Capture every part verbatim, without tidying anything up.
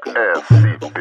S P.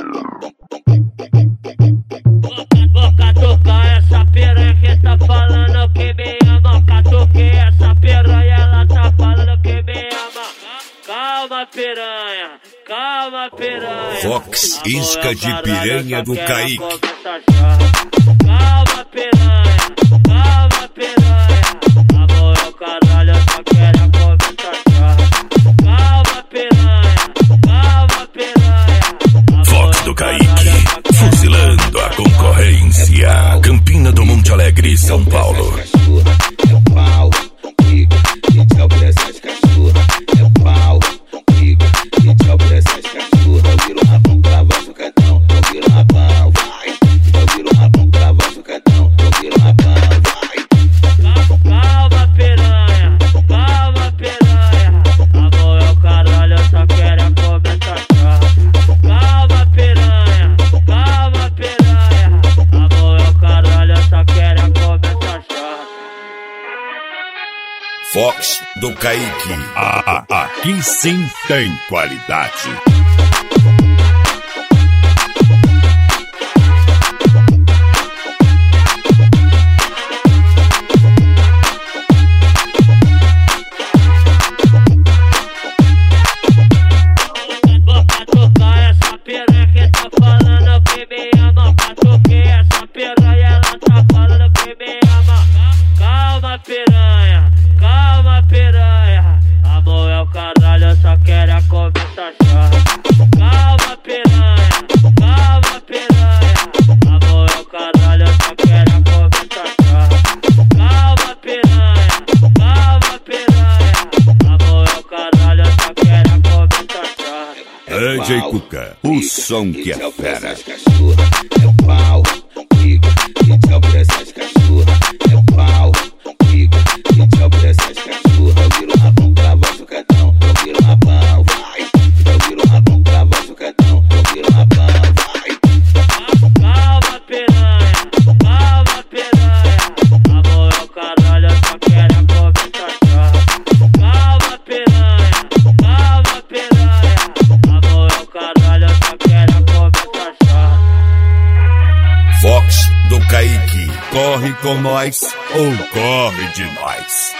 Vou catucar essa piranha que tá falando que me ama. Catuquei essa piranha, ela tá falando que me ama. Calma, piranha, calma, piranha. Fox, isca de piranha do Kaique. Calma, piranha, calma, piranha. Amor, eu caralho, eu só quero começar. Calma, piranha, calma, piranha. Fox do Kaique, fuzilando a concorrência. Campina do Monte Alegre, São Paulo. É pau, briga, e tchau pra essas cachorras. É pau, briga, e tchau pra essas cachorras. Eu viro um rabão, crava sucatão. Eu viro um rabão, vai. Eu viro um rabão, crava sucatão. Eu viro um rabão, vai. Calma, piranha, calma, piranha. Amor, eu caralho, eu só quero começar. Calma, piranha, calma, piranha. Amor, eu caralho, eu só quero começar. Fox do Kaique. Ah, ah, aqui sim tem qualidade. Vou catucar essa piranha que tá falando que me ama. Catuquei essa piranha, ela tá falando que me ama. Calma, piranha, calma, piranha. Amor, é o caralho, eu só quero é começar. Calma, piranha, calma, piranha. Amor, é o caralho, eu só quero é começar. Calma, piranha, calma, piranha. Amor, é o caralho, eu só quero é começar. D J Cuca, o som que é fera. É pau, briga, e tchau pra essas cachorras. É pau, briga, e tchau pra essas cachorras. Eu viro um rabão, crava sucatão. Eu viro um rabão, vai. Eu viro um rabão, crava sucatão. Eu viro um rabão, vai. Calma, piranha, calma, piranha. Amor, é o caralho, eu só quero é começar. Calma, piranha, calma, piranha. Amor, é o caralho, eu só quero é começar. Fox do Kaique. Corre com nós ou corre de nós.